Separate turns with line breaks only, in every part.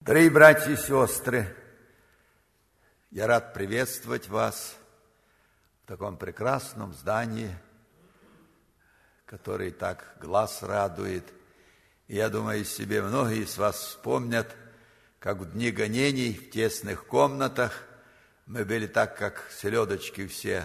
Дорогие братья и сестры, я рад приветствовать вас в таком прекрасном здании, которое так глаз радует. И я думаю, себе многие из вас вспомнят, как в дни гонений в тесных комнатах мы были так, как селедочки все,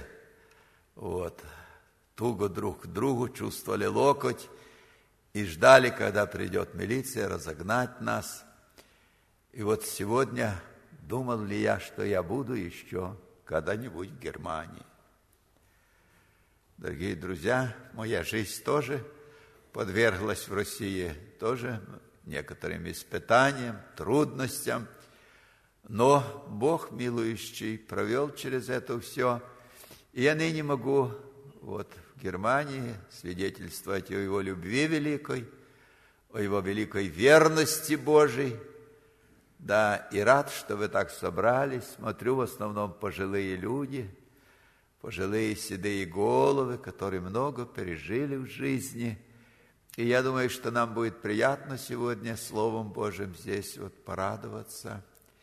туго друг к другу, чувствовали локоть и ждали, когда придет милиция разогнать нас. И вот сегодня думал ли я, что я буду еще когда-нибудь в Германии. Дорогие друзья, моя жизнь тоже подверглась в России, тоже некоторым испытаниям, трудностям. Но Бог милующий провел через это все. И я ныне могу в Германии свидетельствовать о Его любви великой, о Его великой верности Божией. Да, и рад, что вы так собрались. Смотрю, в основном пожилые люди, пожилые седые головы, которые много пережили в жизни. И я думаю, что нам будет приятно сегодня Словом Божьим здесь порадоваться.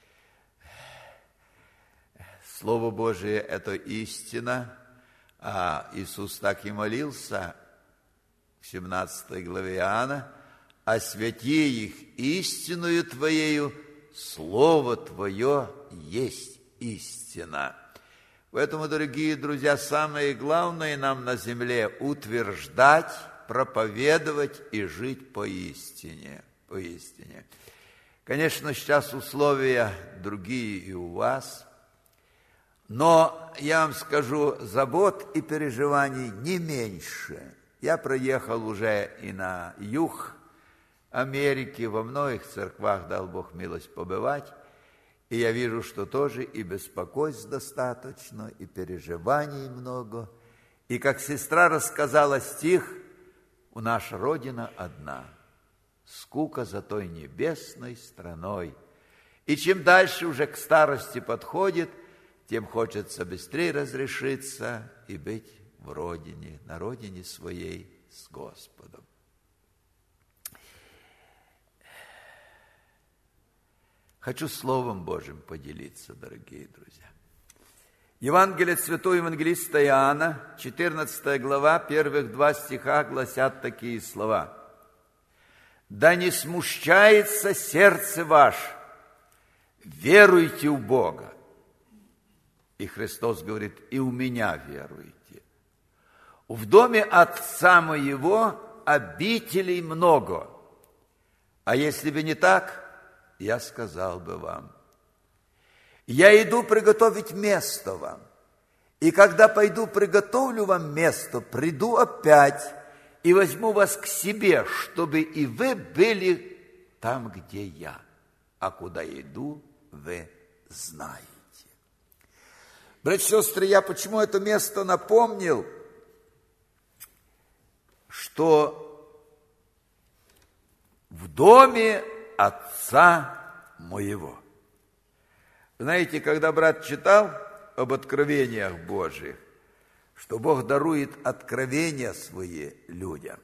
Слово Божие – это истина, а Иисус так и молился в 17 главе Иоанна: «Освяти их истиною Твоею, Слово Твое есть истина». Поэтому, дорогие друзья, самое главное нам на земле – утверждать, проповедовать и жить поистине. Конечно, сейчас условия другие и у вас, но я вам скажу, забот и переживаний не меньше. Я проехал уже и на юг Америки, во многих церквах дал Бог милость побывать, и я вижу, что тоже и беспокойств достаточно, и переживаний много. И как сестра рассказала стих: «У наша Родина одна, скука за той небесной страной». И чем дальше уже к старости подходит, тем хочется быстрее разрешиться и быть в родине, на родине своей с Господом. Хочу Словом Божьим поделиться, дорогие друзья. Евангелие от святого евангелиста Иоанна, 14 глава, первых 2 стиха гласят такие слова: «Да не смущается сердце ваше, веруйте в Бога». И Христос говорит: «И у меня веруйте. В доме Отца моего обителей много, а если бы не так, я сказал бы вам. Я иду приготовить место вам, и когда пойду приготовлю вам место, приду опять и возьму вас к себе, чтобы и вы были там, где я. А куда иду, вы знаете». Братья и сестры, я почему это место напомнил? Что в доме Отца моего. Знаете, когда брат читал об откровениях Божьих, что Бог дарует откровения свои людям,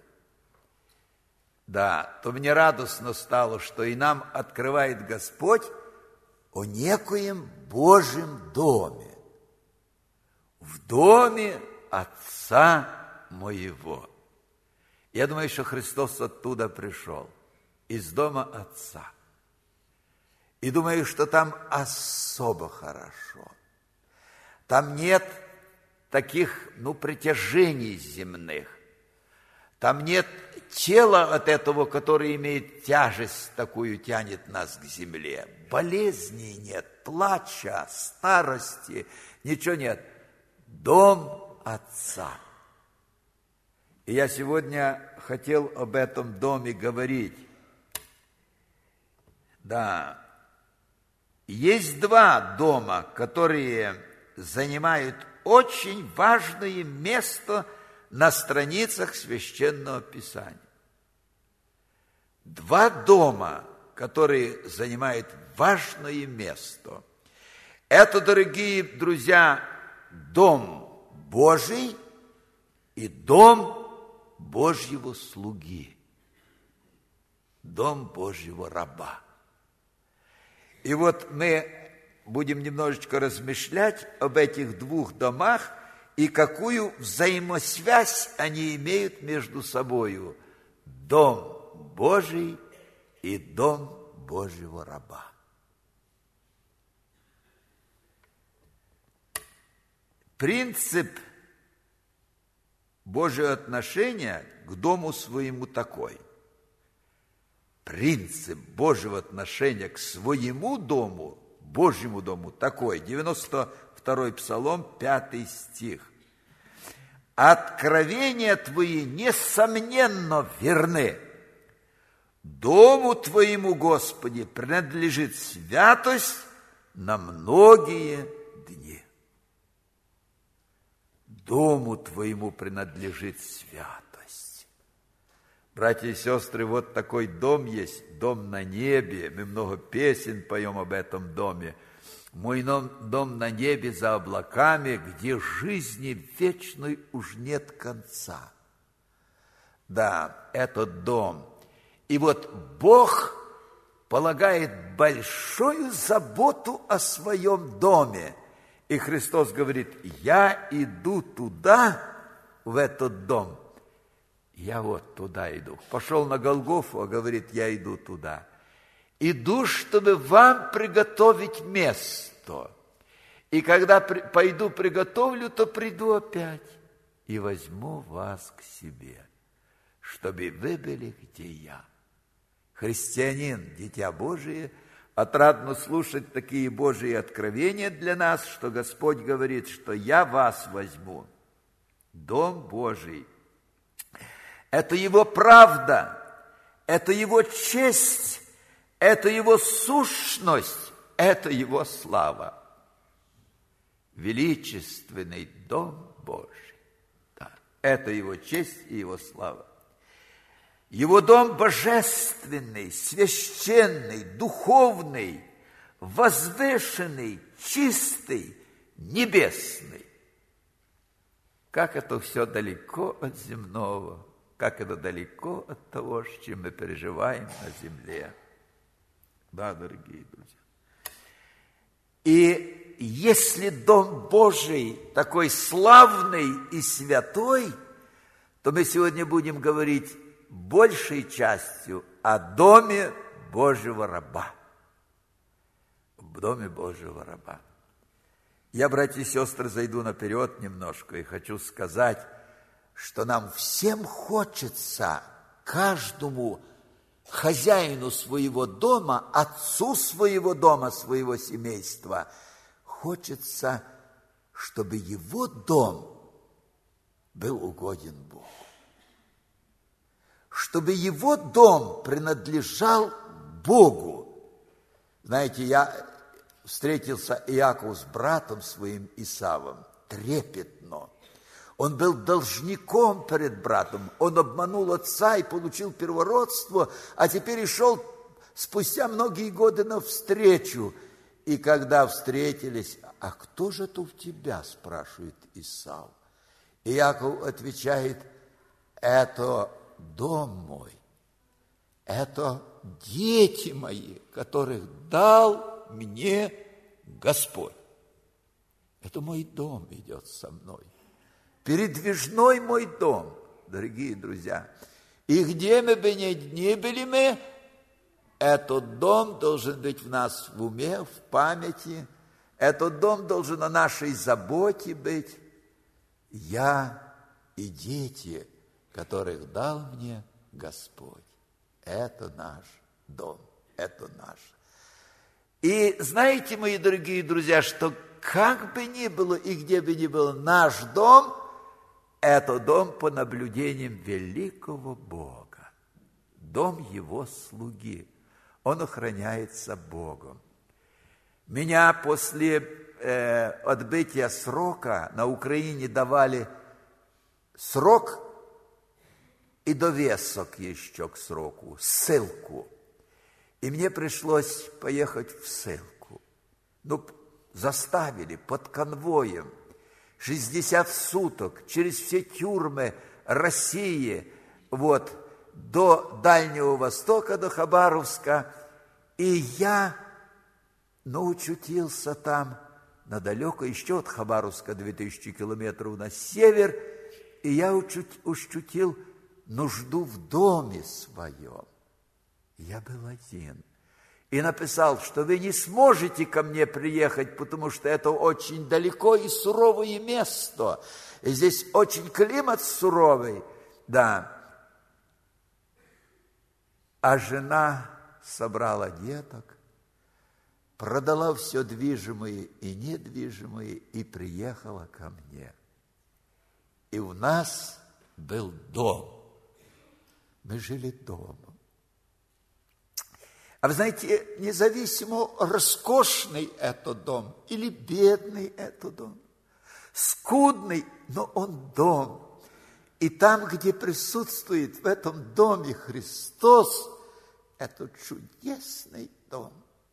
да, то мне радостно стало, что и нам открывает Господь о некоем Божьем доме, в доме Отца моего. Я думаю, что Христос оттуда пришел, из дома Отца. И думаю, что там особо хорошо. Там нет таких, притяжений земных. Там нет тела от этого, которое имеет тяжесть такую, тянет нас к земле. Болезней нет, плача, старости, ничего нет. Дом Отца. И я сегодня хотел об этом доме говорить. Да, есть 2 дома, которые занимают очень важное место на страницах Священного Писания. 2 дома, которые занимают важное место. Это, дорогие друзья, дом Божий и дом Божьего слуги, дом Божьего раба. И вот мы будем немножечко размышлять об этих двух домах и какую взаимосвязь они имеют между собою. Дом Божий и дом Божьего раба. Принцип Божьего отношения к дому своему такой. Принцип Божьего отношения к своему дому, Божьему дому такой. 92-й Псалом, 5 стих. Откровения твои, несомненно, верны. Дому твоему, Господи, принадлежит святость на многие дни. Дому твоему принадлежит святость. Братья и сестры, вот такой дом есть, дом на небе. Мы много песен поем об этом доме. Мой дом на небе за облаками, где жизни вечной уж нет конца. Да, этот дом. И вот Бог полагает большую заботу о своем доме. И Христос говорит: я иду туда, в этот дом. Я вот туда иду. Пошел на Голгофу, а говорит: я иду туда. Иду, чтобы вам приготовить место. И когда пойду приготовлю, то приду опять и возьму вас к себе, чтобы вы были, где я. Христианин, дитя Божие, отрадно слушать такие Божьи откровения для нас, что Господь говорит, что я вас возьму. Дом Божий – это Его правда, это Его честь, это Его сущность, это Его слава. Величественный Дом Божий. Да, это Его честь и Его слава. Его дом божественный, священный, духовный, возвышенный, чистый, небесный. Как это все далеко от земного, как это далеко от того, с чем мы переживаем на земле. Да, дорогие друзья. И если дом Божий такой славный и святой, то мы сегодня будем говорить большей частью о доме Божьего раба. В доме Божьего раба. Я, братья и сестры, зайду наперед немножко и хочу сказать, что нам всем хочется, каждому хозяину своего дома, отцу своего дома, своего семейства, хочется, чтобы его дом был угоден Богу. Чтобы его дом принадлежал Богу. Знаете, я встретился Иаков с братом своим Исавом трепетно. Он был должником перед братом. Он обманул отца и получил первородство, а теперь и шел спустя многие годы навстречу. И когда встретились: а кто же тут в тебя, спрашивает Исав. Иаков отвечает: это дом мой, это дети мои, которых дал мне Господь. Это мой дом идет со мной. Передвижной мой дом, дорогие друзья. И где мы бы ни были мы, этот дом должен быть в нас в уме, в памяти. Этот дом должен о нашей заботе быть. Я и дети, которых дал мне Господь. Это наш дом, это наш. И знаете, мои дорогие друзья, что как бы ни было и где бы ни был наш дом, это дом по наблюдениям великого Бога, дом Его слуги. Он охраняется Богом. Меня после отбытия срока на Украине давали срок и довесок еще к сроку, ссылку. И мне пришлось поехать в ссылку. Заставили под конвоем 60 суток через все тюрьмы России, до Дальнего Востока, до Хабаровска. И я но учутился там, на далеко, еще от Хабаровска 2000 километров на север, и я ощутил нужду в доме своем. Я был один. И написал, что вы не сможете ко мне приехать, потому что это очень далеко и суровое место. И здесь очень климат суровый. Да. А жена собрала деток, продала все движимое и недвижимое и приехала ко мне. И у нас был дом. Мы жили домом. А вы знаете, независимо, роскошный этот дом или бедный этот дом, скудный, но он дом. И там, где присутствует в этом доме Христос, это чудесный дом.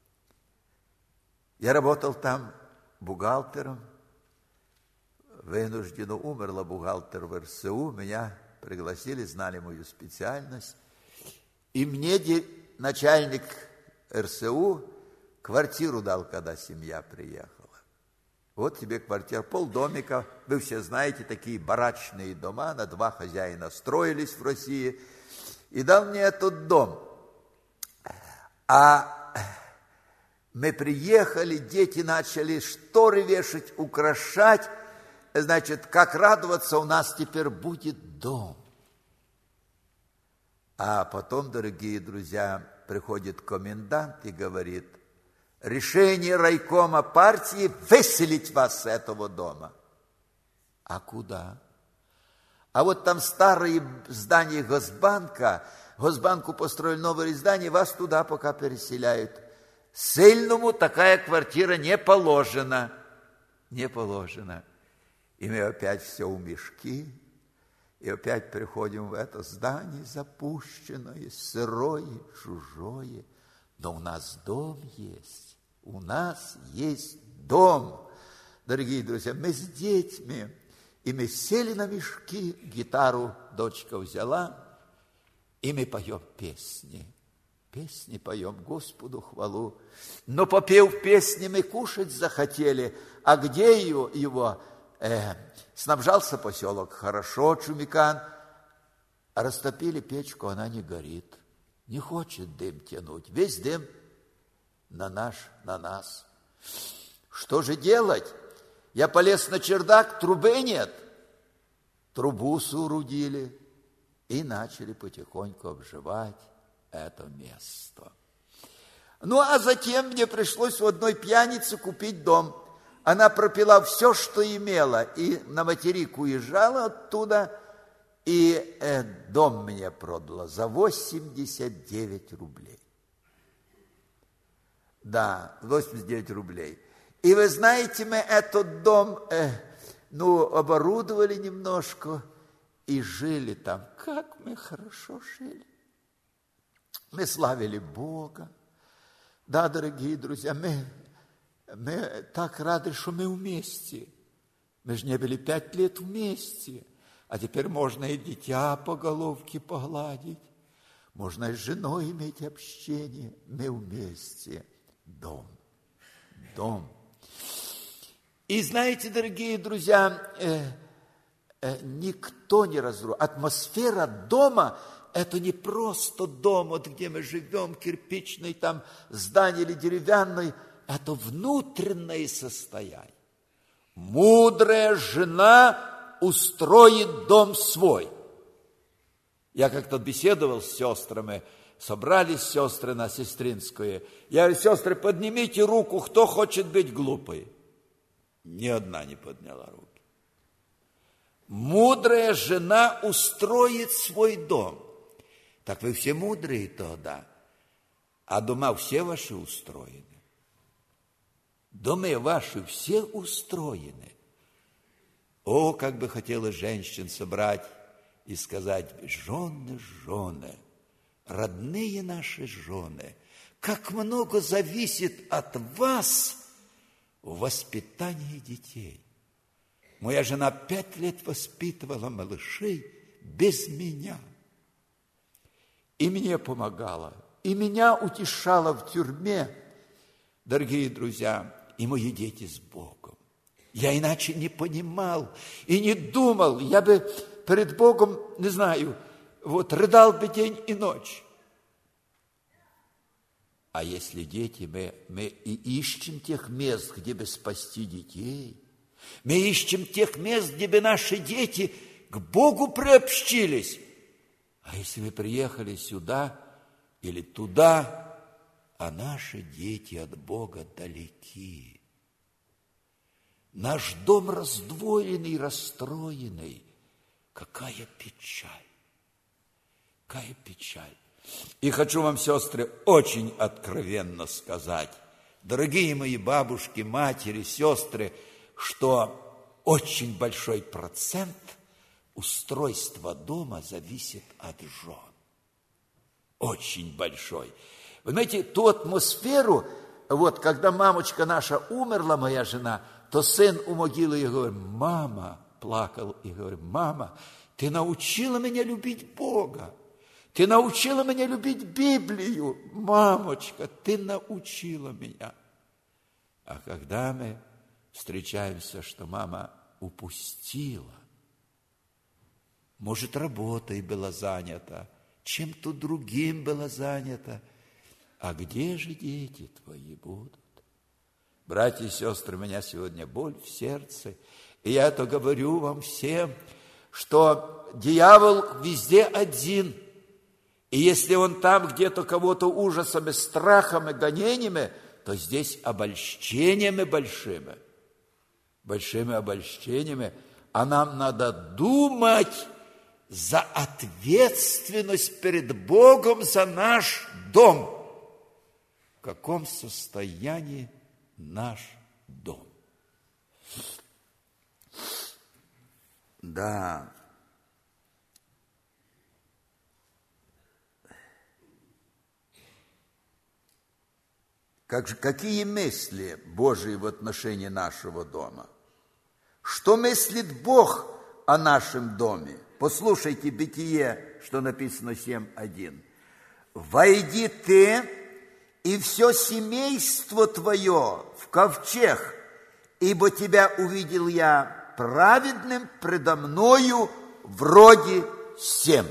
Я работал там бухгалтером, вынужденно умерла бухгалтер в РСУ, меня пригласили, знали мою специальность. И мне начальник РСУ квартиру дал, когда семья приехала. Вот тебе квартира, полдомика. Вы все знаете, такие барачные дома, на 2 хозяина строились в России. И дал мне этот дом. А мы приехали, дети начали шторы вешать, украшать. Значит, как радоваться, у нас теперь будет дом. А потом, дорогие друзья, приходит комендант и говорит: решение райкома партии выселить вас с этого дома. А куда? А вот там старые здания Госбанка, Госбанку построили новое здание, вас туда пока переселяют. Сильному такая квартира не положена. Не положена. И мы опять все у мешки, и опять приходим в это здание запущенное, сырое, чужое. Но у нас дом есть. У нас есть дом. Дорогие друзья, мы с детьми, и мы сели на мешки, гитару дочка взяла, и мы поем песни. Песни поем, Господу хвалу. Но попев песни, мы кушать захотели. А где его? Снабжался поселок хорошо, Чумикан. А растопили печку, она не горит. Не хочет дым тянуть. Весь дым на нас. Что же делать? Я полез на чердак, трубы нет. Трубу соорудили и начали потихоньку обживать это место. Ну, а затем мне пришлось у одной пьяницы купить дом. Она пропила все, что имела, и на материк уезжала оттуда, и дом мне продала за 89 рублей. Да, 89 рублей. И вы знаете, мы этот дом, оборудовали немножко и жили там. Как мы хорошо жили. Мы славили Бога. Да, дорогие друзья, мы так рады, что мы вместе. Мы же не были 5 лет вместе. А теперь можно и дитя по головке погладить. Можно и с женой иметь общение. Мы вместе. Дом. И знаете, дорогие друзья, никто не разрушит. Атмосфера дома – это не просто дом, вот где мы живем, кирпичный там здание или деревянный. Это внутреннее состояние. Мудрая жена устроит дом свой. Я как-то беседовал с сестрами, собрались сестры на сестринское. Я говорю: сестры, поднимите руку, кто хочет быть глупой. Ни одна не подняла руки. Мудрая жена устроит свой дом. Так вы все мудрые тогда, а дома все ваши устроены. Дома ваши все устроены. О, как бы хотелось женщин собрать и сказать: жены, родные наши жены, как много зависит от вас в воспитании детей. Моя жена 5 лет воспитывала малышей без меня. И мне помогала, и меня утешала в тюрьме. Дорогие друзья, и мои дети с Богом. Я иначе не понимал и не думал. Я бы перед Богом, не знаю, вот рыдал бы день и ночь. А если дети, мы и ищем тех мест, где бы спасти детей. Мы ищем тех мест, где бы наши дети к Богу приобщились. А если вы приехали сюда или туда, а наши дети от Бога далеки. Наш дом раздвоенный, расстроенный. Какая печаль! Какая печаль! И хочу вам, сестры, очень откровенно сказать, дорогие мои бабушки, матери, сестры, что очень большой процент устройства дома зависит от жен. Очень большой. Вы знаете, ту атмосферу, вот когда мамочка наша умерла, моя жена, то сын у могилы и говорит: мама, плакал и говорит: мама, ты научила меня любить Бога. Ты научила меня любить Библию, мамочка, ты научила меня. А когда мы встречаемся, что мама упустила, может, работой была занята, чем-то другим была занята, а где же дети твои будут? Братья и сестры, у меня сегодня боль в сердце, и я это говорю вам всем, что дьявол везде один. И если он там где-то кого-то ужасами, страхами, гонениями, то здесь обольщениями большими обольщениями. А нам надо думать за ответственность перед Богом за наш дом. В каком состоянии наш дом? Да. Какие мысли Божии в отношении нашего дома? Что мыслит Бог о нашем доме? Послушайте Бытие, что написано 7:1. «Войди ты и все семейство твое в ковчег, ибо тебя увидел я праведным предо мною вроде сем».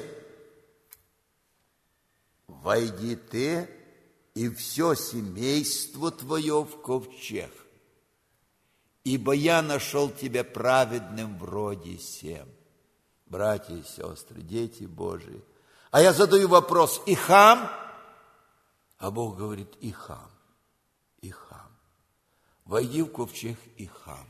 Войди ты и все семейство твое в ковчег, ибо я нашел тебя праведным вроде сем. Братья и сестры, дети Божии. А я задаю вопрос: и Хам? А Бог говорит: и Хам, и Хам. Войди в ковчег, и Хам.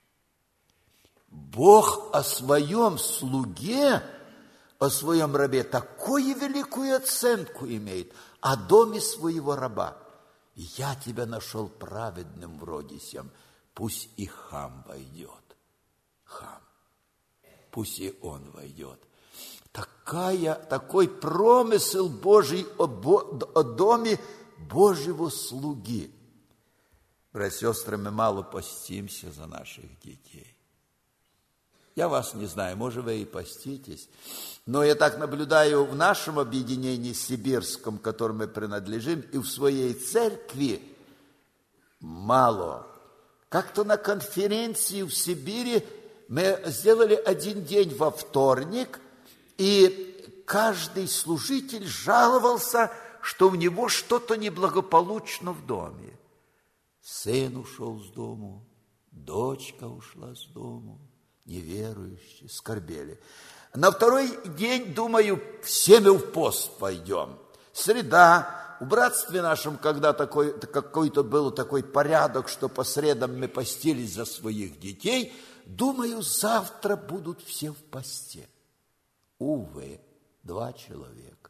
Бог о своем слуге, о своем рабе такую великую оценку имеет, о доме своего раба. Я тебя нашел праведным вроде сем. Пусть и Хам войдет. Хам. Пусть и он войдет. Такой промысел Божий о доме Божьего слуги. Братья и сестры, мы мало постимся за наших детей. Я вас не знаю, может, вы и поститесь, но я так наблюдаю в нашем объединении сибирском, к которому мы принадлежим, и в своей церкви мало. Как-то на конференции в Сибири мы сделали один день во вторник, и каждый служитель жаловался, что у него что-то неблагополучно в доме. Сын ушел с дому, дочка ушла с дому. Неверующие скорбели. На второй день, думаю, все мы в пост пойдем. Среда. В братстве нашем, когда какой-то был такой порядок, что по средам мы постились за своих детей, думаю, завтра будут все в посте. Увы, 2 человека.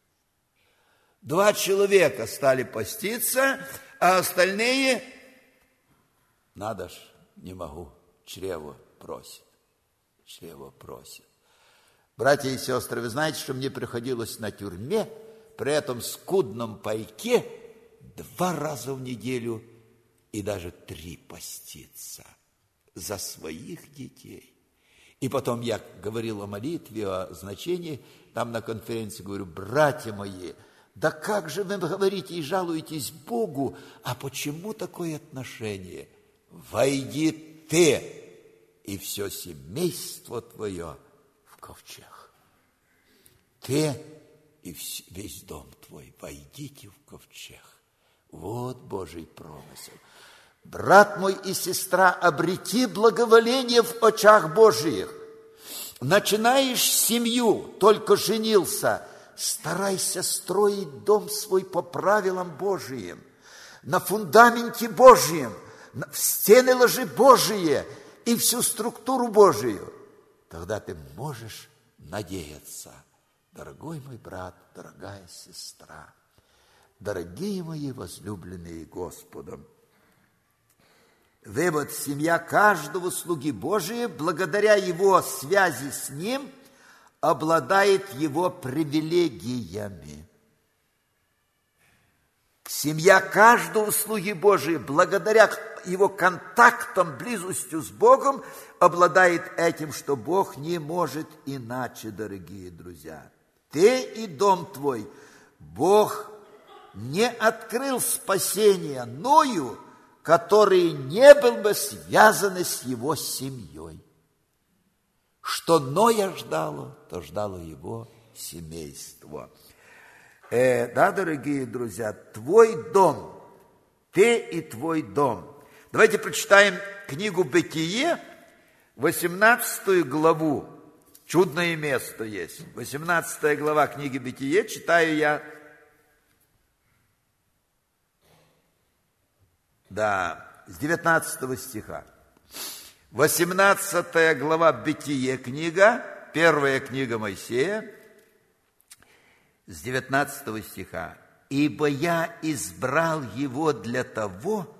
2 человека стали поститься, а остальные, надо ж, не могу, чрево просит. Чрево просит. Братья и сестры, вы знаете, что мне приходилось на тюрьме при этом скудном пайке 2 раза в неделю и даже 3 поститься за своих детей. И потом я говорил о молитве, о значении, там на конференции говорю: братья мои, Да как же вы говорите и жалуетесь Богу, а почему такое отношение? Войди ты и все семейство твое в ковчег. Ты и весь дом твой войдите в ковчег. Вот Божий промысел. Брат мой и сестра, обрети благоволение в очах Божиих. Начинаешь семью, только женился, старайся строить дом свой по правилам Божиим, на фундаменте Божьем, в стены ложи Божие и всю структуру Божию. Тогда ты можешь надеяться, дорогой мой брат, дорогая сестра, дорогие мои возлюбленные Господом. Вывод: семья каждого слуги Божия, благодаря его связи с Ним, обладает его привилегиями. Семья каждого слуги Божия, благодаря его контактам, близостью с Богом, обладает этим, что Бог не может иначе, дорогие друзья. Ты и дом твой, Бог не открыл спасения Ною, который не был бы связан с его семьей. Что Ноя ждало, то ждало его семейство. Да, дорогие друзья, твой дом, ты и твой дом. Давайте прочитаем книгу «Бытие», 18 главу. Чудное место есть. 18 глава книги «Бытие», читаю я. Да, с 19 стиха. 18 глава «Бытие» книга, первая книга Моисея, с 19 стиха. «Ибо я избрал его для того,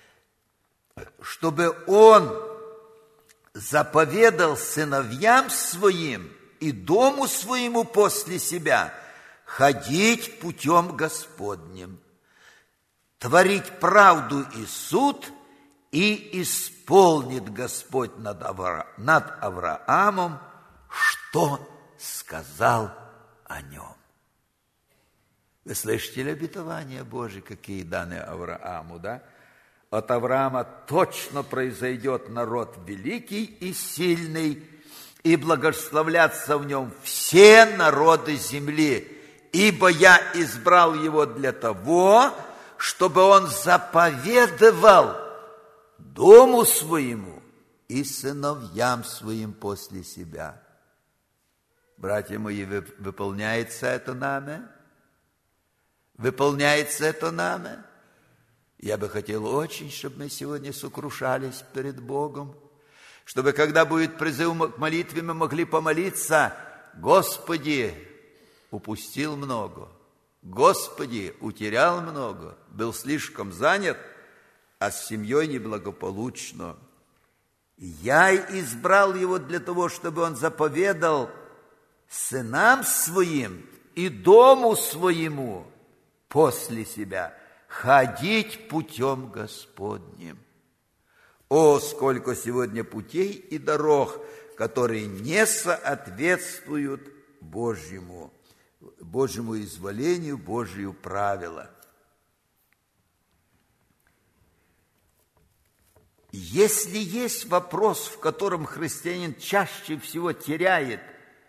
чтобы он заповедал сыновьям своим и дому своему после себя ходить путем Господним, творить правду и суд, и исполнит Господь над Авраамом, что сказал о нем». Вы слышите ли обетования Божьи, какие даны Аврааму, да? От Авраама точно произойдет народ великий и сильный, и благословлятся в нем все народы земли, ибо я избрал его для того, чтобы он заповедовал дому своему и сыновьям своим после себя. Братья мои, выполняется это нами? Выполняется это нами? Я бы хотел очень, чтобы мы сегодня сокрушались перед Богом, чтобы, когда будет призыв к молитве, мы могли помолиться: «Господи, упустил много, Господи, утерял много, был слишком занят, а с семьей неблагополучно. Я избрал его для того, чтобы он заповедал сынам своим и дому своему после себя ходить путем Господним». О, сколько сегодня путей и дорог, которые не соответствуют Божьему изволению, Божию правила. Если есть вопрос, в котором христианин чаще всего терпит,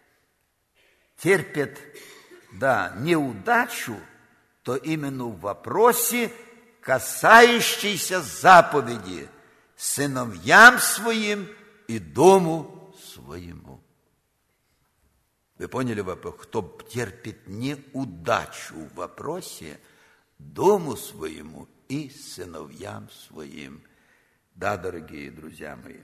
неудачу, то именно в вопросе, касающейся заповеди сыновьям своим и дому своему. Вы поняли вопрос? Кто терпит неудачу в вопросе дому своему и сыновьям своим. Да, дорогие друзья мои,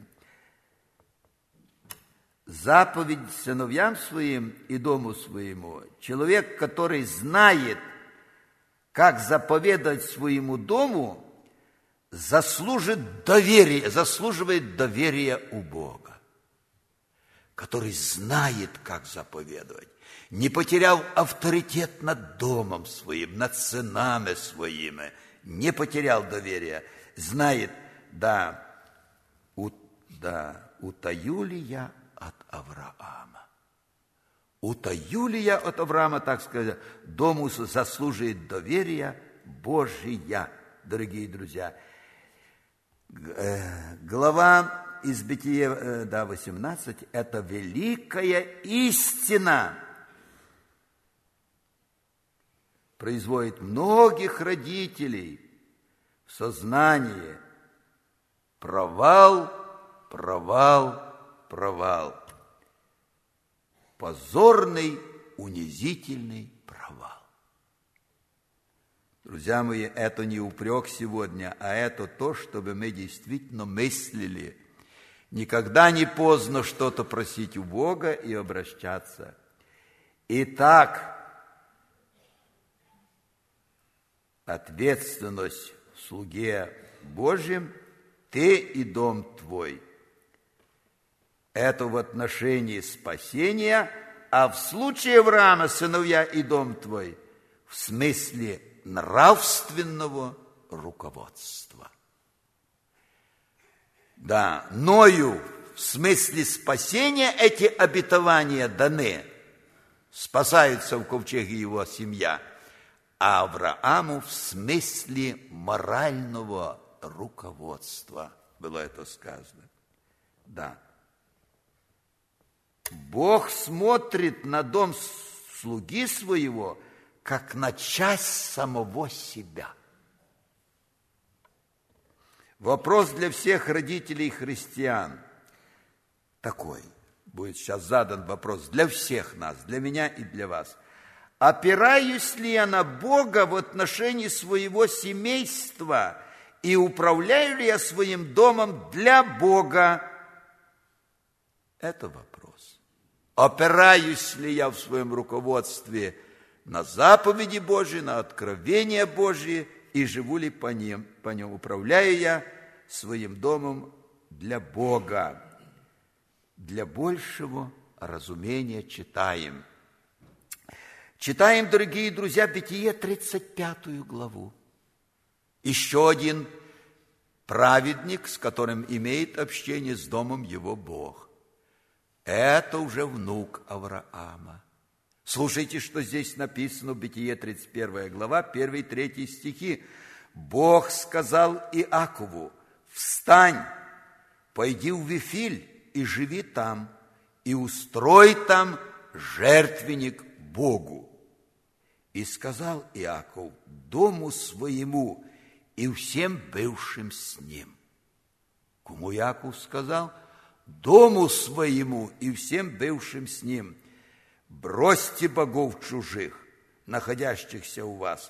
заповедь сыновьям своим и дому своему. Человек, который знает, как заповедать своему дому, заслуживает доверия у Бога. Который знает, как заповедовать, не потерял авторитет над домом своим, над сынами своими, не потерял доверия, знает, утаю ли я от Авраама? утаю ли я от Авраама, так сказать, дому заслуживает доверия Божия, дорогие друзья. Глава из Бытия 18 – это великая истина. Производит многих родителей в сознание провал, провал, провал. Позорный, унизительный провал. Друзья мои, это не упрек сегодня, а это то, чтобы мы действительно мыслили. Никогда не поздно что-то просить у Бога и обращаться. Итак, ответственность в слуге Божьем, ты и дом твой. Это в отношении спасения, а в случае Авраама, сыновья и дом твой, в смысле нравственного руководства. Да, Ною в смысле спасения эти обетования даны, спасаются в ковчеге его семья, а Аврааму в смысле морального руководства было это сказано. Да. Бог смотрит на дом слуги своего, как на часть самого себя. Вопрос для всех родителей христиан такой. Будет сейчас задан вопрос для всех нас, для меня и для вас. Опираюсь ли я на Бога в отношении своего семейства и управляю ли я своим домом для Бога? Это вопрос. Опираюсь ли я в своем руководстве на заповеди Божьи, на откровения Божьи, и живу ли по ним, управляю я своим домом для Бога? Для большего разумения читаем. Читаем, дорогие друзья, Бытие 35 главу. Еще один праведник, с которым имеет общение с домом его Бог. Это уже внук Авраама. Слушайте, что здесь написано в Бытие 31 глава, 1-3 стихи. Бог сказал Иакову: «Встань, пойди в Вифиль и живи там, и устрой там жертвенник Богу». И сказал Иаков дому своему и всем бывшим с ним. Кому Иаков сказал? Дому своему и всем бывшим с ним: бросьте богов чужих, находящихся у вас,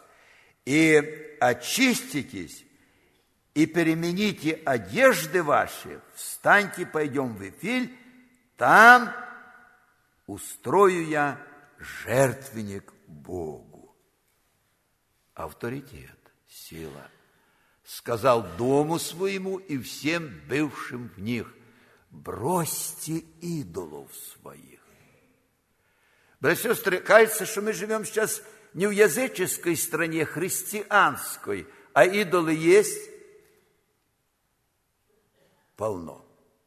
и очиститесь, и перемените одежды ваши, встаньте, пойдем в Вифиль, там устрою я жертвенник Богу. Авторитет, сила. Сказал дому своему и всем бывшим в них: бросьте идолов своих. Братья и сестры, кажется, что мы живем сейчас не в языческой стране, христианской, а идолы есть полно.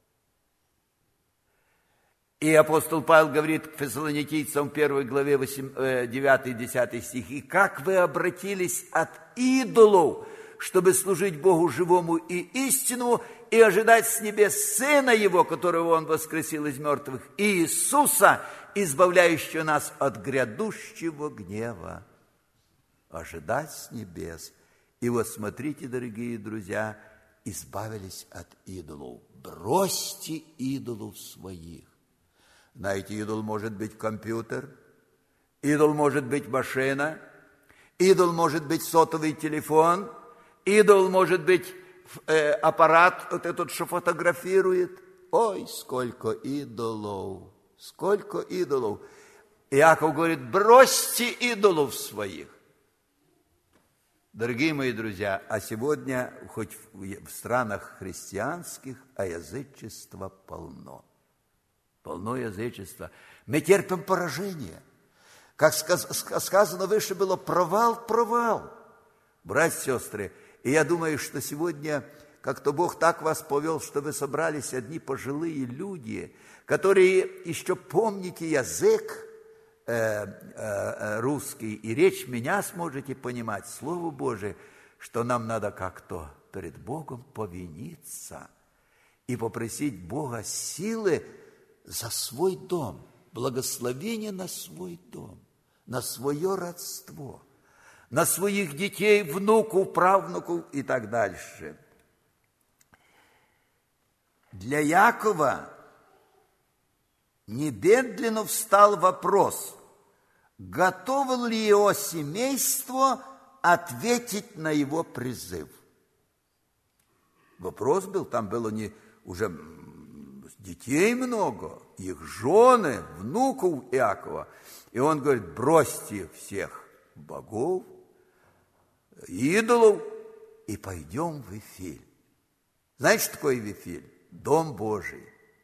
И апостол Павел говорит к Фессалоникийцам в 1 главе 9-10 стихи: «Как вы обратились от идолов, чтобы служить Богу живому и истинному, и ожидать с небес Сына Его, которого Он воскресил из мертвых, Иисуса, избавляющего нас от грядущего гнева». Ожидать с небес. И вот смотрите, дорогие друзья, избавились от идолов. Бросьте идолов своих. Знаете, идол может быть компьютер, идол может быть машина, идол может быть сотовый телефон, идол может быть аппарат, вот этот, что фотографирует. Ой, сколько идолов, сколько идолов. Иаков говорит: бросьте идолов своих. Дорогие мои друзья, а сегодня, хоть в странах христианских, а язычества полно. Полно язычества. Мы терпим поражение. Как сказано выше было, провал, провал. Братья и сестры, и я думаю, что сегодня как-то Бог так вас повел, что вы собрались одни пожилые люди, которые еще помните язык, русский, и речь меня сможете понимать, Слово Божие, что нам надо как-то перед Богом повиниться и попросить Бога силы за свой дом, благословение на свой дом, на свое родство, на своих детей, внуков, правнуков и так дальше. Для Якова немедленно встал вопрос, готово ли его семейство ответить на его призыв. Вопрос был, там было не уже детей много, их жены, внуков Иакова. И он говорит, бросьте всех богов, идолов и пойдем в Вифиль. Знаете, что такое Вифиль? Дом Божий.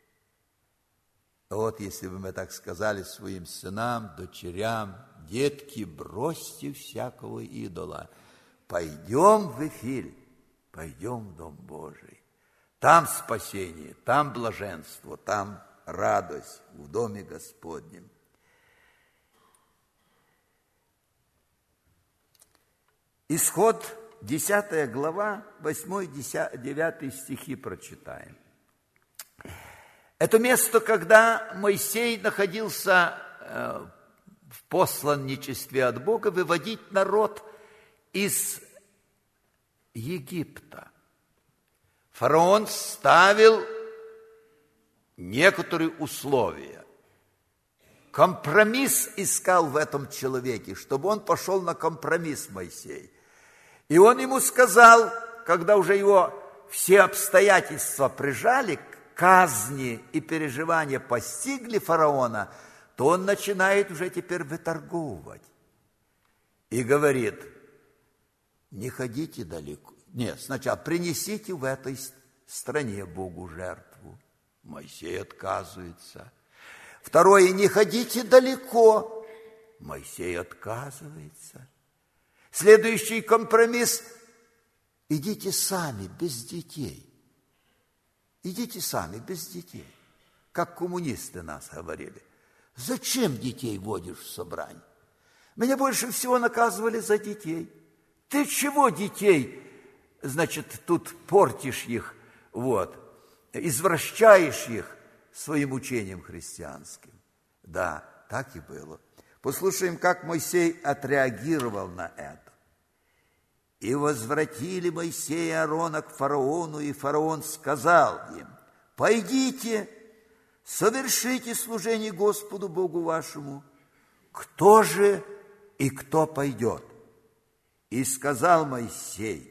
Вот если бы мы так сказали своим сынам, дочерям, детки, бросьте всякого идола, пойдем в Вифиль, пойдем в Дом Божий. Там спасение, там блаженство, там радость в Доме Господнем. Исход, 10 глава, 8-9 стихи прочитаем. Это место, когда Моисей находился в посланничестве от Бога, выводить народ из Египта. Фараон ставил некоторые условия. Компромисс искал в этом человеке, чтобы он пошел на компромисс, Моисей. И он ему сказал, когда уже его все обстоятельства прижали, казни и переживания постигли фараона, то он начинает уже теперь выторговывать. И говорит, не ходите далеко. Нет, сначала принесите в этой стране Богу жертву. Моисей отказывается. Второе, не ходите далеко. Моисей отказывается. Следующий компромисс, идите сами, без детей. Идите сами, без детей. Как коммунисты нас говорили. Зачем детей водишь в собрание? Меня больше всего наказывали за детей. Ты чего детей, значит, тут портишь их, вот, извращаешь их своим учением христианским? Да, так и было. Послушаем, как Моисей отреагировал на это. «И возвратили Моисея и Аарона к фараону, и фараон сказал им, пойдите, совершите служение Господу Богу вашему. Кто же и кто пойдет?» И сказал Моисей,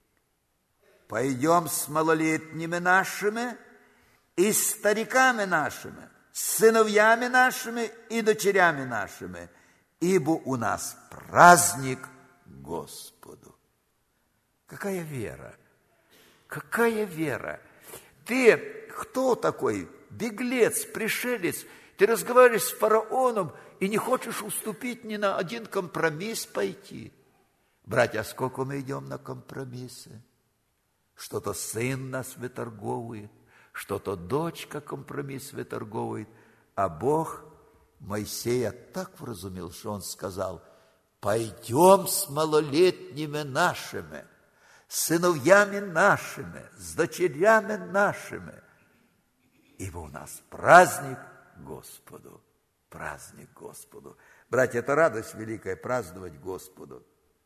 пойдем с малолетними нашими и с стариками нашими, с сыновьями нашими и дочерями нашими, ибо у нас праздник Господу. Какая вера! Какая вера! Ты кто такой? Беглец, пришелец. Ты разговариваешь с фараоном и не хочешь уступить ни на один компромисс пойти. Братья, сколько мы идем на компромиссы? Что-то сын нас выторговывает, что-то дочка компромисс выторговывает, а Бог Моисея так вразумил, что он сказал, пойдем с малолетними нашими, с сыновьями нашими, с дочерями нашими, ибо у нас праздник Господу, праздник Господу. Братья, это радость великая, праздновать Господу.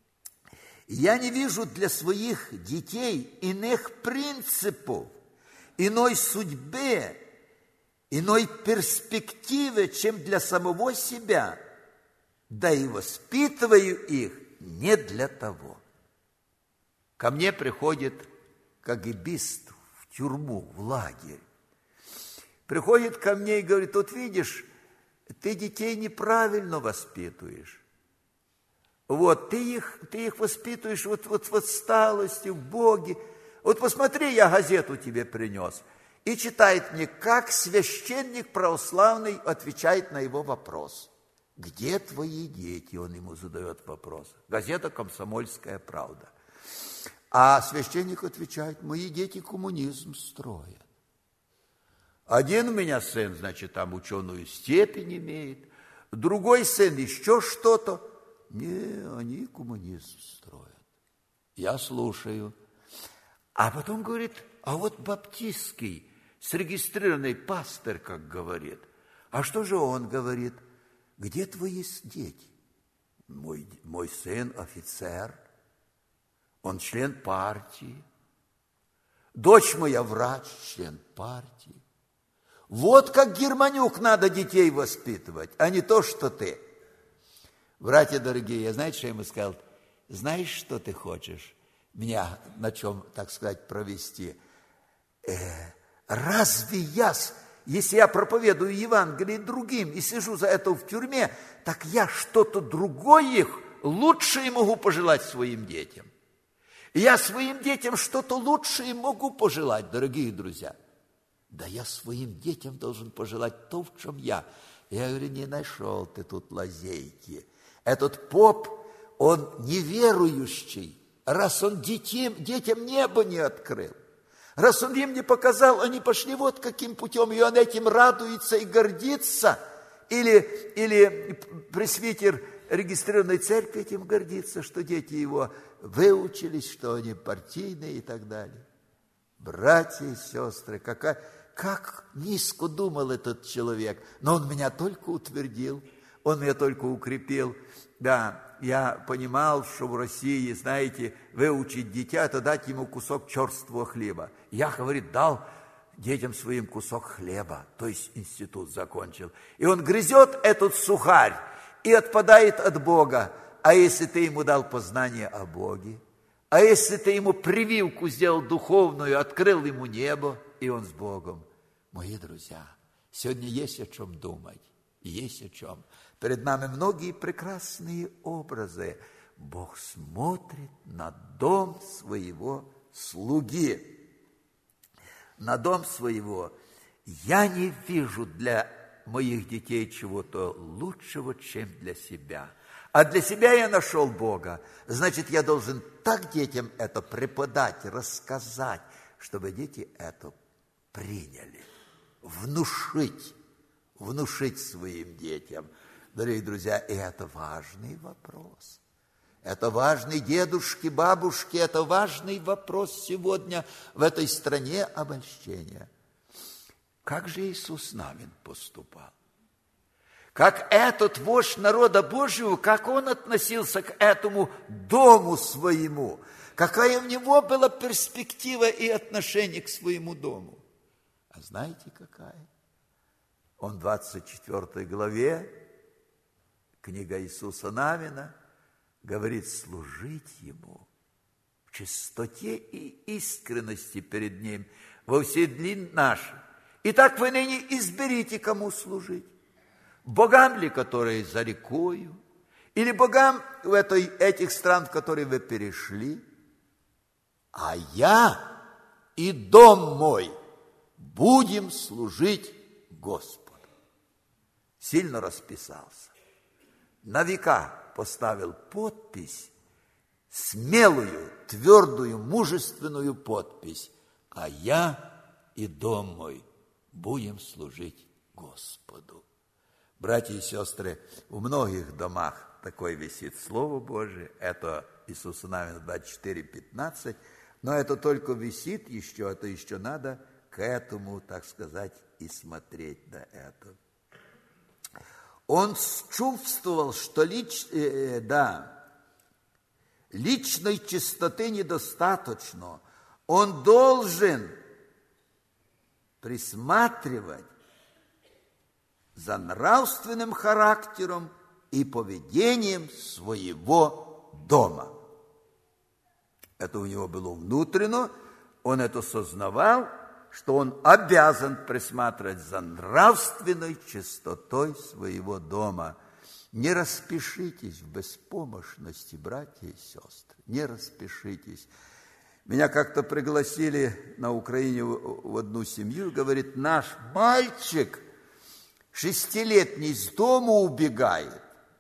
Я не вижу для своих детей иных принципов, иной судьбы, иной перспективы, чем для самого себя, да и воспитываю их не для того. Ко мне приходит кагибист в тюрьму, в лагерь. Приходит ко мне и говорит, вот видишь, ты детей неправильно воспитываешь. Вот, ты их воспитываешь вот в отсталости, в Боге. Вот посмотри, я газету тебе принес. И читает мне, как священник православный отвечает на его вопрос. Где твои дети? Он ему задает вопрос. Газета «Комсомольская правда». А священник отвечает, мои дети коммунизм строят. Один у меня сын, значит, там ученую степень имеет, другой сын еще что-то. Не, они коммунизм строят. Я слушаю. А потом говорит, а вот баптистский, срегистрированный пастырь, как говорит. А что же он говорит? Где твои дети? Мой сын офицер, он член партии. Дочь моя врач, член партии. Вот как Германюк надо детей воспитывать, а не то, что ты. Братья дорогие, знаете, что я ему сказал? Знаешь, что ты хочешь меня на чем, так сказать, провести? Разве если я проповедую Евангелие другим и сижу за это в тюрьме, так я что-то другое лучшее могу пожелать своим детям. И я своим детям что-то лучшее могу пожелать, дорогие друзья. Да я своим детям должен пожелать то, в чем я. Я говорю, не нашел ты тут лазейки. Этот поп, он неверующий, раз он детям небо не открыл. Раз он им не показал, они пошли вот каким путем, и он этим радуется и гордится. Или пресвитер регистрированной церкви этим гордится, что дети его выучились, что они партийные и так далее. Братья и сестры, как низко думал этот человек, но он меня только утвердил, он меня только укрепил. Да, я понимал, что в России, знаете, выучить дитя, это дать ему кусок черствого хлеба. Я, говорит, дал детям своим кусок хлеба, то есть институт закончил. И он грызет этот сухарь и отпадает от Бога. А если ты ему дал познание о Боге, а если ты ему прививку сделал духовную, открыл ему небо, и он с Богом. Мои друзья, сегодня есть о чем думать, есть о чем. Перед нами многие прекрасные образы. Бог смотрит на дом своего слуги. На дом своего. Я не вижу для моих детей чего-то лучшего, чем для себя. А для себя я нашел Бога. Значит, я должен так детям это преподать, рассказать, чтобы дети это приняли. Внушить своим детям. Дорогие друзья, и это важный вопрос. Это важный, дедушки, бабушки, это важный вопрос сегодня в этой стране обольщения. Как же Иисус Навин поступал? Как этот вождь народа Божьего, как он относился к этому дому своему? Какая у него была перспектива и отношение к своему дому? А знаете, какая? Он в 24 главе, книга Иисуса Навина, говорит, служить Ему в чистоте и искренности перед Ним во всей длине нашей. Итак, вы ныне изберите, кому служить. Богам ли, которые за рекою, или богам этих стран, в которые вы перешли? А я и дом мой будем служить Господу. Сильно расписался. На века поставил подпись, смелую, твердую, мужественную подпись. А я и дом мой будем служить Господу. Братья и сестры, в многих домах такое висит Слово Божие. Это Иисуса Навина 24:15. Но это только висит еще, это еще надо к этому, так сказать, и смотреть на это. Он чувствовал, что личной чистоты недостаточно. Он должен присматривать за нравственным характером и поведением своего дома. Это у него было внутренно, он это сознавал, что он обязан присматривать за нравственной чистотой своего дома. Не распишитесь в беспомощности, братья и сестры, не распишитесь. Меня как-то пригласили на Украине в одну семью, говорит, наш мальчик 6-летний с дома убегает.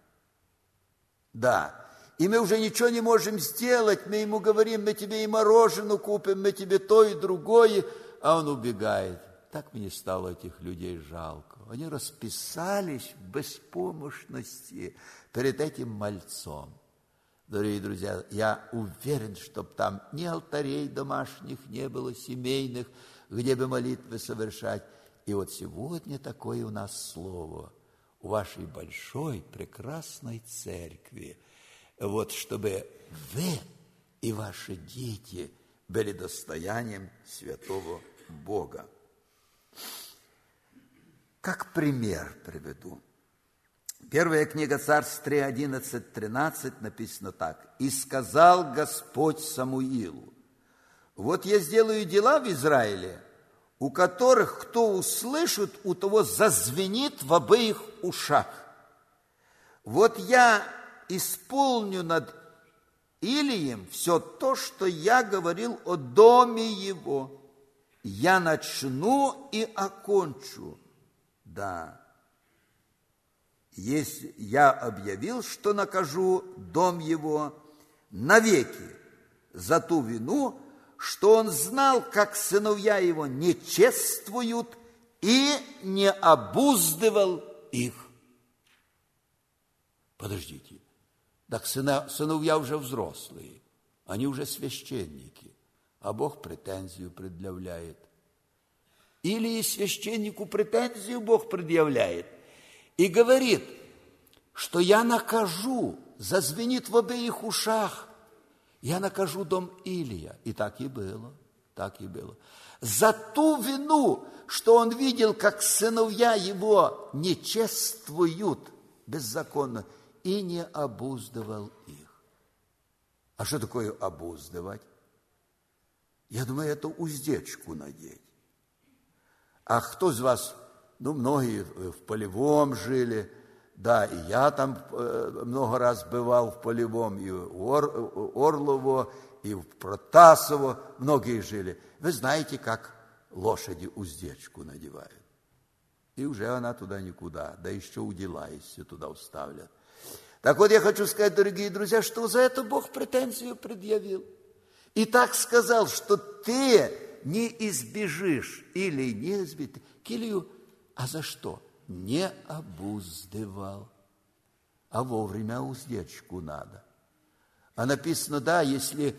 Да, и мы уже ничего не можем сделать, мы ему говорим, мы тебе и мороженое купим, мы тебе то и другое, а он убегает. так мне стало этих людей жалко. Они расписались в беспомощности перед этим мальцом. Дорогие друзья, я уверен, чтобы там ни алтарей домашних не было, семейных, где бы молитвы совершать. И вот сегодня такое у нас слово у вашей большой, прекрасной церкви. Вот чтобы вы и ваши дети были достоянием святого Бога. Как пример приведу. Первая книга Царств 3:11-13 написано так. «И сказал Господь Самуилу, вот я сделаю дела в Израиле, у которых, кто услышит, у того зазвенит в обеих ушах. Вот я исполню над Илием все то, что я говорил о доме его. Я начну и окончу. Да, если я объявил, что накажу дом его навеки за ту вину, что он знал, как сыновья его не чествуют и не обуздывал их». Подождите, так сыновья уже взрослые, они уже священники, а Бог претензию предъявляет. Или священнику претензию Бог предъявляет и говорит, что я накажу, зазвенит в обеих ушах, я накажу дом Илия. И так и было, так и было. За ту вину, что он видел, как сыновья его не чествуют беззаконно, и не обуздывал их. А что такое обуздывать? Я думаю, это уздечку надеть. А кто из вас, многие в Полевом жили, да, и я там много раз бывал в Полевом, и в Орлово, и в Протасово, многие жили. Вы знаете, как лошади уздечку надевают. И уже она туда никуда, да еще удила, если туда уставлят. Так вот, я хочу сказать, дорогие друзья, что за это Бог претензию предъявил. И так сказал, что ты не избежишь или не избежишь Килию, а за что? Не обуздывал. А вовремя уздечку надо. А написано, да, если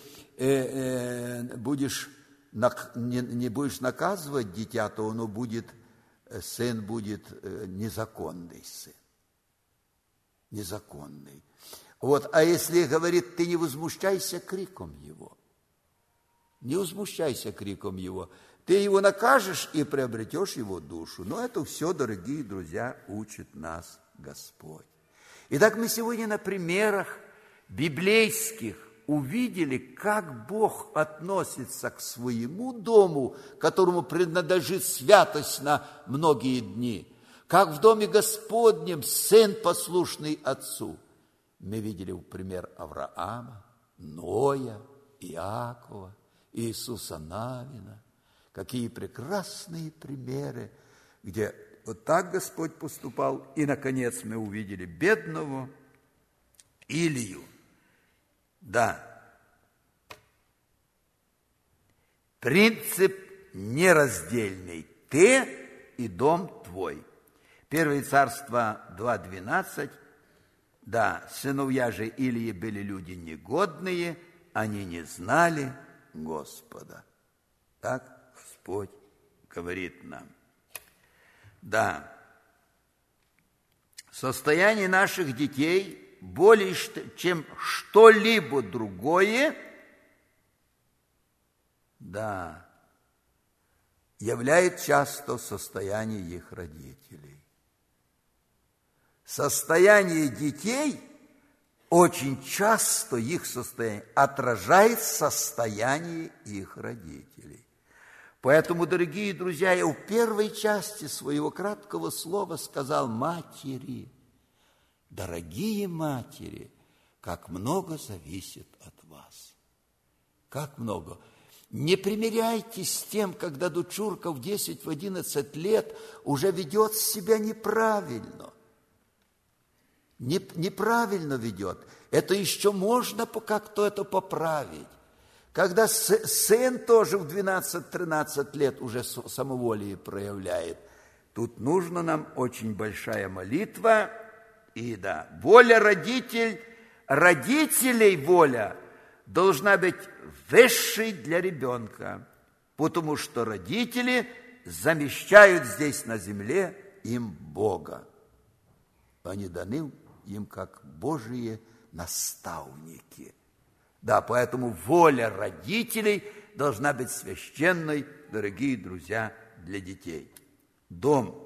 не будешь наказывать дитя, то оно будет, сын будет незаконный сын. Незаконный. Вот, а если говорит, ты не возмущайся криком его. Не возмущайся криком его. Ты его накажешь и приобретешь его душу. Но это все, дорогие друзья, учит нас Господь. Итак, мы сегодня на примерах библейских увидели, как Бог относится к своему дому, которому принадлежит святость на многие дни. Как в доме Господнем сын послушный отцу. Мы видели пример Авраама, Ноя, Иакова, Иисуса Навина. Какие прекрасные примеры, где вот так Господь поступал. И, наконец, мы увидели бедного Илию. Да. Принцип нераздельный. Ты и дом твой. 1 Царство 2:12. Да, сыновья же Илии были люди негодные, они не знали Господа. Так Господь говорит нам. Да, состояние наших детей более, чем что-либо другое, да, являет часто состояние их родителей. Состояние детей очень часто их состояние отражает состояние их родителей. Поэтому, дорогие друзья, я в первой части своего краткого слова сказал матери, дорогие матери, как много зависит от вас. Как много. Не примиряйтесь с тем, когда дочурка в 10-11 лет уже ведет себя неправильно. Неправильно ведет. Это еще можно как-то это поправить. когда сын тоже в 12-13 лет уже самоволие проявляет. Тут нужна нам очень большая молитва. И да, воля родителей воля должна быть высшей для ребенка, потому что родители замещают здесь на земле им Бога. Они даны им как Божьи наставники. Да, поэтому воля родителей должна быть священной, дорогие друзья, для детей. Дом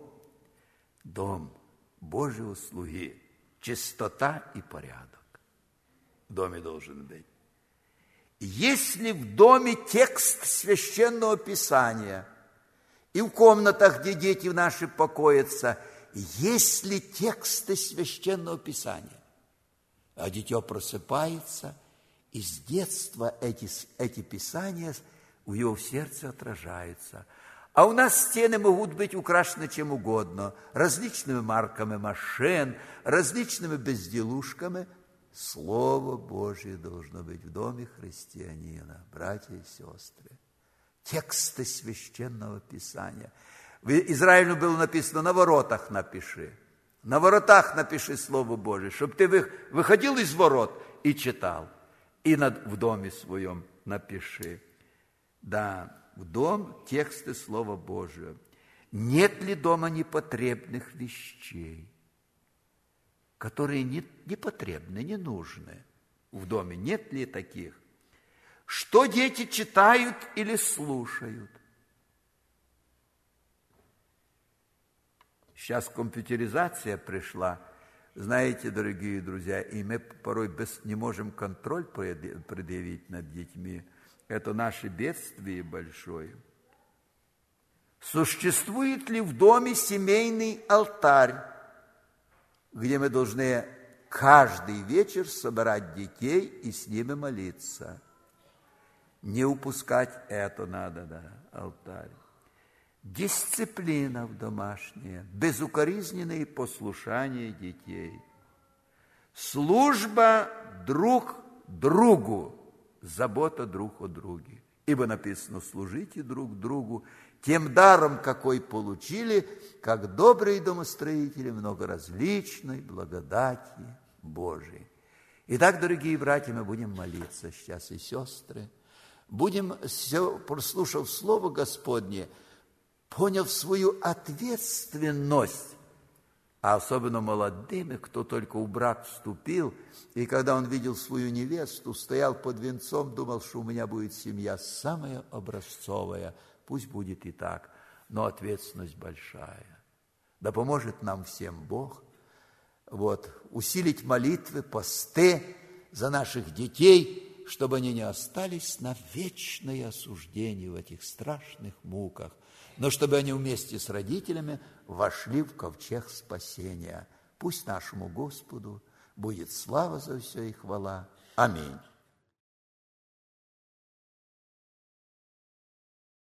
Божьего слуги, чистота и порядок в доме должен быть. Если в доме текст священного писания, и в комнатах, где дети наши покоятся, если тексты священного писания, а дитё просыпается, и с детства эти писания у его в сердце отражаются. А у нас стены могут быть украшены чем угодно, различными марками машин, различными безделушками. Слово Божие должно быть в доме христианина, братья и сестры. Тексты священного писания. В Израилю было написано: на воротах напиши. На воротах напиши Слово Божие, чтобы ты выходил из ворот и читал. И в доме своем напиши. Да, в дом тексты Слова Божия. Нет ли дома непотребных вещей, которые непотребны, не нужны? В доме нет ли таких? Что дети читают или слушают? Сейчас компьютеризация пришла. Знаете, дорогие друзья, и мы порой не можем контроль предъявить над детьми. Это наше бедствие большое. Существует ли в доме семейный алтарь, где мы должны каждый вечер собирать детей и с ними молиться? Не упускать это надо, да, алтарь. Дисциплина в домашнее, безукоризненное послушание детей. Служба друг другу, забота друг о друге. Ибо написано: служите друг другу тем даром, какой получили, как добрые домостроители многоразличной благодати Божией. Итак, дорогие братья, мы будем молиться сейчас, и сестры. Будем, прослушав Слово Господне, поняв свою ответственность, а особенно молодыми, кто только в брак вступил, и когда он видел свою невесту, стоял под венцом, думал, что у меня будет семья самая образцовая. Пусть будет и так, но ответственность большая. Да поможет нам всем Бог усилить молитвы, посты за наших детей, чтобы они не остались на вечное осуждение в этих страшных муках, но чтобы они вместе с родителями вошли в ковчег спасения. Пусть нашему Господу будет слава за все и хвала. Аминь.